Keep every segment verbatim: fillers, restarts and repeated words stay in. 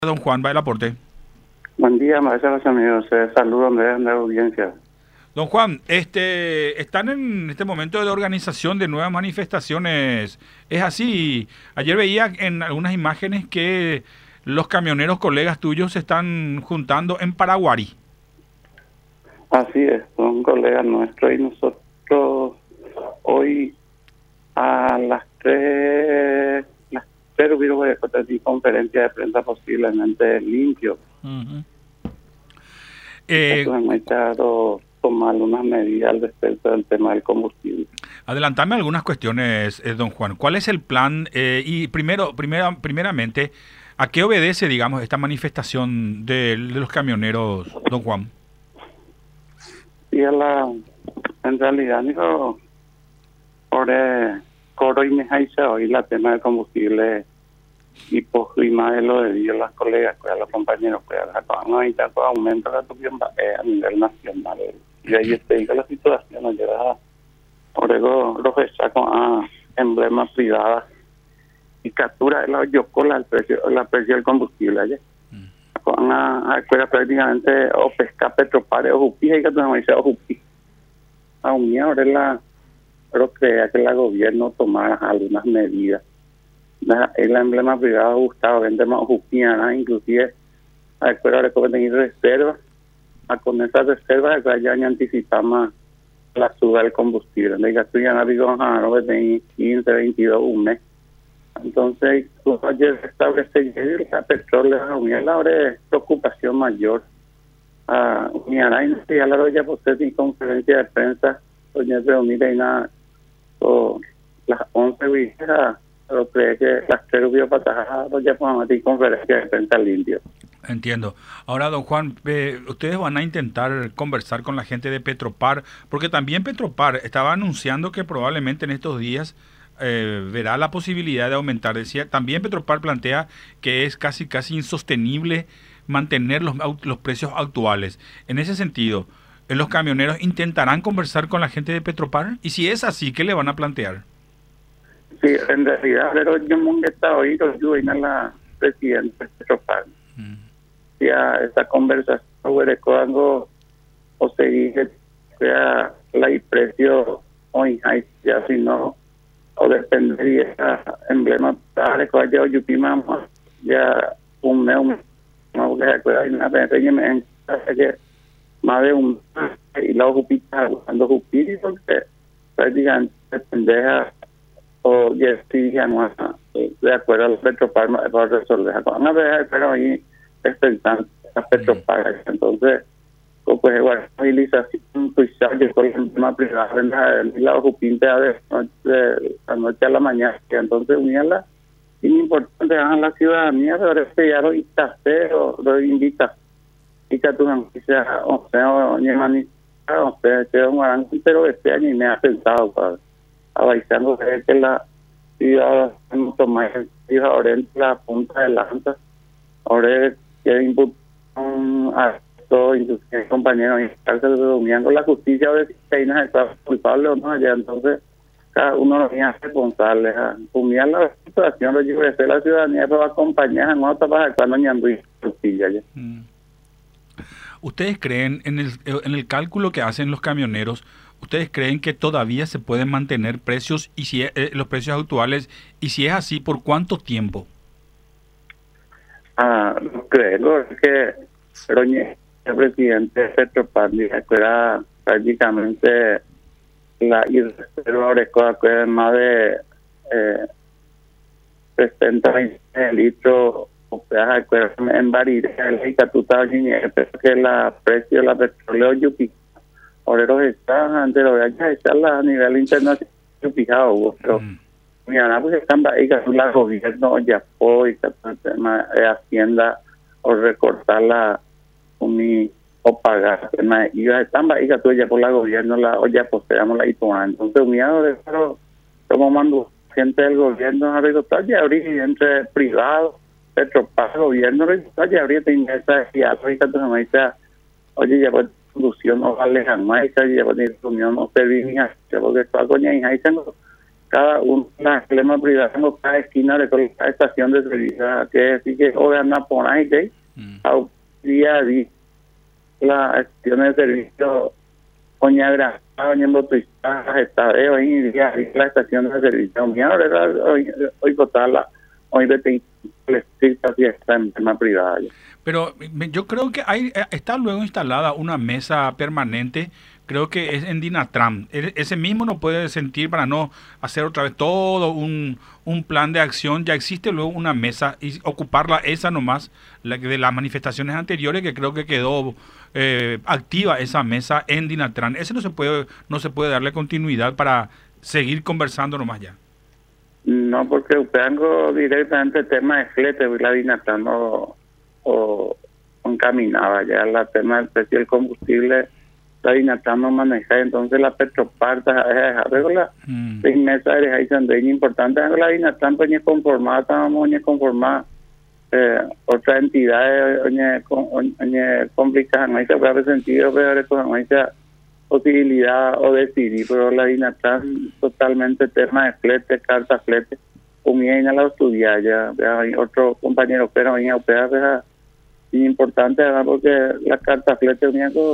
Don Juan, va el aporte. Buen día, maestros amigos. Eh, saludos de la audiencia. Don Juan, este, están en este momento de organización de nuevas manifestaciones. Es así. Ayer veía en algunas imágenes que los camioneros colegas tuyos se están juntando en Paraguarí. Así es, son colegas nuestros y nosotros hoy a las tres, las tres hubo de conferencia de prensa posiblemente limpio. Uh-huh. eh, Entonces hemos estado tomando unas medidas al respecto del tema del combustible. Adelantame algunas cuestiones, eh, don Juan. ¿Cuál es el plan? Eh, y primero, primera, primeramente, ¿a qué obedece, digamos, esta manifestación de, de los camioneros, don Juan? Y a la, en realidad, digo, por el coro y me hoy la tema del combustible y pues y más de lo de Dios, las colegas, pues a los compañeros, pues a no hay tanto aumento de la a nivel nacional. Y ahí estoy con la situación, nos lleva por eso los sacos a emblemas privadas y captura la yocola el precio, la precio del combustible allá. Con a escuela prácticamente o pesca Petropar o jupi y que tú me dices o jupi. Aún ahora la pero crea que la gobierno tomara algunas medidas. El emblema privado Gustavo vende más jupiana, inclusive a la escuela de tener reservas, a con esas reservas ya ya anticipamos la suba del combustible. De que tú ya no digo, ah, no que tenés quince, veintidós, un mes. Entonces, tú ayer establecer el petróleo, la hora de preocupación mayor. Ah, mi araña, ya la doy ya por ser sin conferencia de prensa, doña reunida y nada, o las once viejas, pero cree que las tres hubo patadas, ya podemos hacer conferencia de prensa limpio. Entiendo. Ahora, don Juan, eh, ustedes van a intentar conversar con la gente de Petropar, porque también Petropar estaba anunciando que probablemente en estos días eh, verá la posibilidad de aumentar. Decía, también Petropar plantea que es casi casi insostenible mantener los, los precios actuales. En ese sentido, ¿los camioneros intentarán conversar con la gente de Petropar? Y si es así, ¿qué le van a plantear? Sí, en realidad, pero yo nunca he estado ahí, yo vine a la presidenta de Petropar. Mm. Ya esa conversación sobre cuando o seguir sea la precio hoy ya si no o dependería emblema para que yo yo pimamos ya un mes no que acuerda y nada me que más de un y luego jupita cuando jupita porque prácticamente pendeja o ya si ya no de acuerdo al Petropar para resolver una vez pero ahí expectante a Petropar. Entonces, pues igual movilización suicidio por el tema privado en la, en la ocupinta de noche, la noche a la mañana. Entonces, unirla, y es importante a la ciudadanía, pero este ya lo invitaste o lo invita. Y que tú no sea, o sea, ni manita, o sea, que un gran, pero este año me ha pensado, para avisando que la ciudad no toma el ahora en la punta de lanza. Ahora que imputó a todos inclusive compañeros en cárcel de Domingo la justicia a ver si hay una culpable o no allá. Entonces cada uno lo es responsable a humillar la situación, lo lleva a la ciudadanía pero acompañar no está para cuando ni ando justicia allá. Mm. ¿Ustedes creen en el en el cálculo que hacen los camioneros? ¿Ustedes creen que todavía se pueden mantener precios y si eh, los precios actuales y si es así por cuánto tiempo? Ah, creo que el presidente Petropar era prácticamente la irreserva que más de eh, sesenta litros o sea, en variedad y que la precio de la petróleo yupi ahora está ante lo que ya a nivel internacional fijado pero mm. Mira, pues están ahí que el gobierno ya fue el tema de Hacienda o recortar la uni, o pagar y ya están ahí que tú ya por la gobierno la o ya poseamos la itoa. Entonces mira de eso como mando gente del gobierno a recortar ya ahorita entre privado Petropar gobierno recortar ya ahorita esa y ahorita tú me dices oye ya pues solución no vale jamás ya pues ni reunión no se viene porque está coña y ahí tengo cada una emblema privada, cada esquina de cada estación de servicio, que decir que hoy anda por ahí, ¿sí? Mm. A día a día, la estación de servicio, Oña Granja, Oña Botuistá, Estadeo, hoy día la estación de servicio, mi ahora hoy, hoy total, hoy de así está en tema privada. Pero yo creo que hay está luego instalada una mesa permanente, creo que es en Dinatram. Ese mismo no puede sentir para no hacer otra vez todo un, un plan de acción. Ya existe luego una mesa y ocuparla esa nomás, la de las manifestaciones anteriores, que creo que quedó eh, activa esa mesa en Dinatram. Ese no se puede, no se puede darle continuidad para seguir conversando nomás ya. No, porque tengo directamente el tema de flete, la Dinatram no o encaminaba ya el tema del precio del combustible, la Dinatram no maneja, entonces la Petropar arregla seis meses de ahí son importante, la Dinatram pues ni conformada, estábamos ni conformada eh, otras entidades ni complicadas, no hay que sentido, pero no hay posibilidad o decidir, pero la Dinatram totalmente tema de flete, carta flete, comía la estudiar ya, hay otro compañero pero venía a operar, es importante porque la carta flete unía con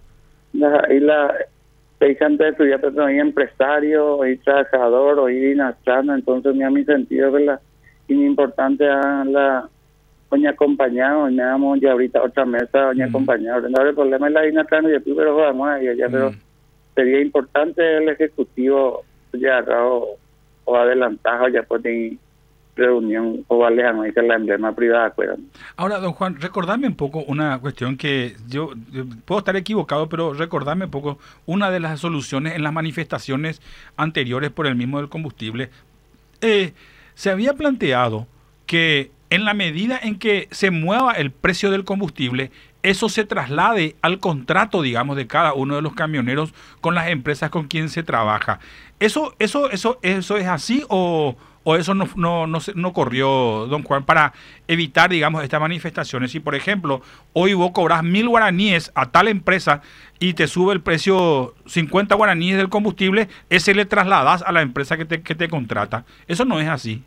ahí la antes de estudiar pero no hay empresario, hay trabajador, hay Dinatram, entonces me a mi sentido que la importante a la doña acompañado, doña ya ahorita otra mesa, doña mm. acompañado, no, el problema es la Dinatram y después pero vamos a ella, mm. pero sería importante el ejecutivo ya o, o adelantado ya por reunión o vale a la emblema privada. Pues. Ahora, don Juan, recordame un poco una cuestión que yo, yo puedo estar equivocado, pero recordame un poco una de las soluciones en las manifestaciones anteriores por el mismo del combustible. Eh, se había planteado que en la medida en que se mueva el precio del combustible, eso se traslade al contrato, digamos, de cada uno de los camioneros con las empresas con quien se trabaja. ¿Eso eso eso eso es así o, o eso no, no, no, no corrió, don Juan, para evitar, digamos, estas manifestaciones? Si, por ejemplo, hoy vos cobras mil guaraníes a tal empresa y te sube el precio cincuenta guaraníes del combustible, ese le trasladas a la empresa que te, que te contrata. Eso no es así.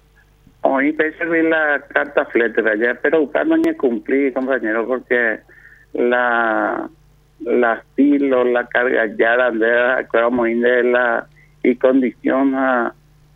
Hoy te serví la carta flete de ayer, pero usted no ni cumplí, compañero, porque la la estilo, la carga ya de de la y condición a,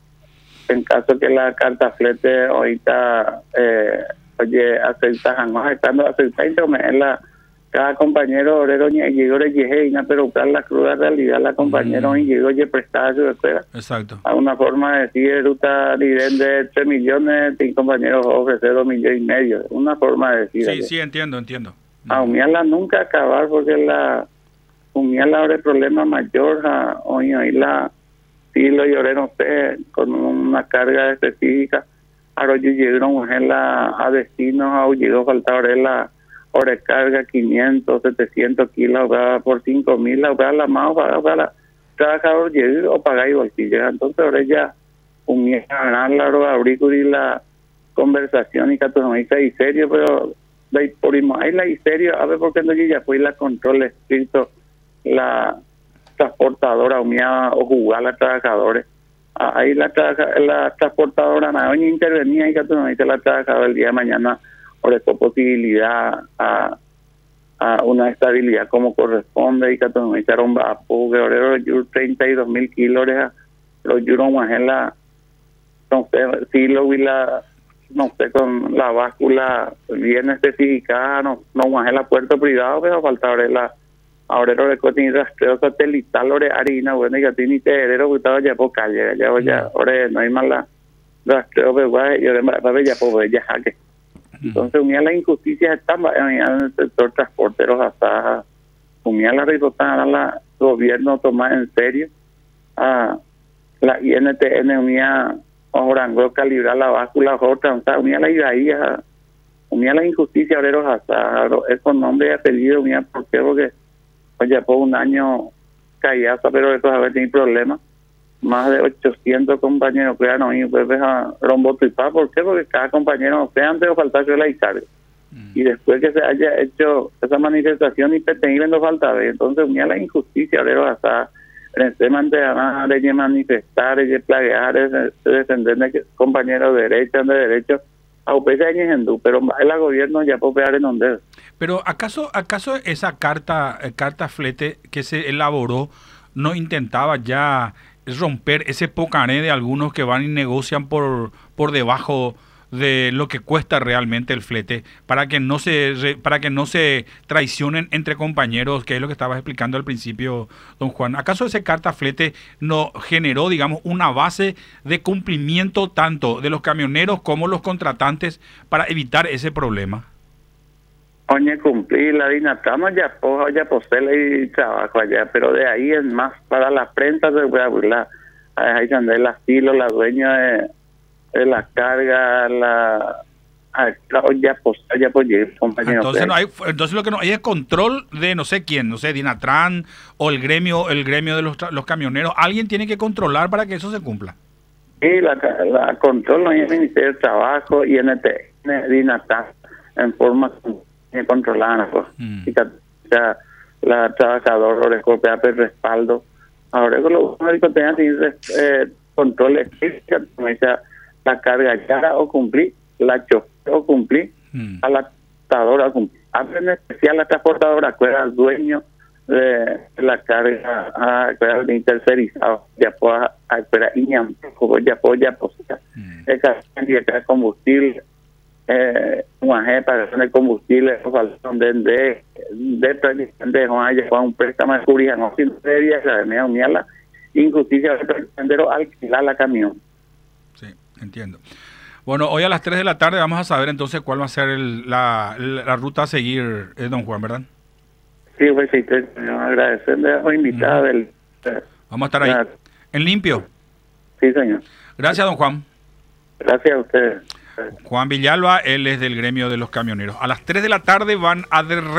en caso que la carta flete ahorita eh, oye acepta no estando acepta y la cada compañero obrero ni llegó de Yeheina, pero buscar la cruda realidad la compañero mm. y llegó y prestar su escuela. Exacto. A una forma de decir ruta de tres millones, y compañeros ofrecer dos millones y medio. Una forma de decir. Sí, aquí. sí, entiendo, entiendo. A humiarla nunca acabar porque la humiarla ahora el problema mayor, a, hoy ahí la sí lo lloré no sé, con una carga específica. Ahora yo llegaron a la a destino, a llegó falta ahora la hora carga quinientos, setecientos kilos por cinco mil, la la más para la trabajador llegó o pagar y bolsillo. Entonces ahora ya humillan la abrigo y la conversación y católica y serio, pero de por ahí la y serio, a ver por qué no yo ya fui la control estricto la transportadora humillada o jugar a los trabajadores. Ahí la, la transportadora no intervenía y católica la trabajadora el día de mañana ofreció posibilidad a, a una estabilidad como corresponde y que echaron bajo que obrero treinta y dos mil kilos los yuron más en la no sé si lo vi la no sé con la báscula bien especificada no no más en la puerta privada pero falta ahora la ahora de cotín rastreo satelital ore harina bueno y que tiene terero que estaba ya por calle ya ya ahora no hay más la rastreo pero yo de ya por ya jaque. Entonces, unía la injusticia está en el sector transporteros hasta unía la ripotada la gobierno tomar en serio a la I N T N unía Orango calibrar la báscula otra unía la idea unía la injusticia obreros hasta esos nombres y apellidos unía por qué porque oye por un año caía pero eso a ver tiene problemas más de ochocientos compañeros que no y pues a rombo tripá. ¿Por qué? Porque cada compañero sea antes o faltar yo la Italia mm. y después que se haya hecho esa manifestación y no falta ver entonces unía la injusticia pero hasta en el tema de, de manifestar, de plaguear, de defender de compañeros de derecha, de derecho, a U P C en hindú, pero el gobierno ya puede pegar en donde. Pero ¿acaso acaso esa carta eh, carta flete que se elaboró no intentaba ya romper ese pocaré de algunos que van y negocian por por debajo de lo que cuesta realmente el flete para que no se re, para que no se traicionen entre compañeros, que es lo que estabas explicando al principio, don Juan? ¿Acaso ese carta flete no generó, digamos, una base de cumplimiento tanto de los camioneros como los contratantes para evitar ese problema? Oye, cumplí la dinatama ya poja, ya posee y trabajo allá, pero de ahí es más para la prensa se voy a burlar. Ahí donde el asilo, la dueña de, de la carga, la ya posee, ya pues compañero. Entonces no hay, entonces lo que no hay es control de no sé quién, no sé, Dinatran o el gremio, el gremio de los, los camioneros. Alguien tiene que controlar para que eso se cumpla. Sí, la, la control en el Ministerio de Trabajo y en el Dinatran en forma controlada, pues. Mm. Y la, la trabajadora recopia el respaldo. Ahora con los médicos tenían eh, control estricto, como dice, la carga ya o cumplir, la chofer o cumplir, mm. a la transportadora o cumplir. En especial la transportadora, que era el dueño de la carga, que era el intercerizado, ya puede, espera, y ya puede, ya puede, ya puede, el cantidad de combustible. Eh, una para el combustible de de de de Juan Juan un préstamo de seguridad no sin debía la de unirla injusticia de pretender alquilar la camión. Sí, entiendo. Bueno, hoy a las tres de la tarde vamos a saber entonces cuál va a ser el, la, la ruta a seguir, eh, don Juan, ¿verdad? Sí, pues sí, te agradecerle a la invitada uh-huh. del eh, vamos a estar ahí la, en limpio. Sí, señor. Gracias, don Juan. Gracias a ustedes. Juan Villalba, él es del gremio de los camioneros. A las tres de la tarde van a...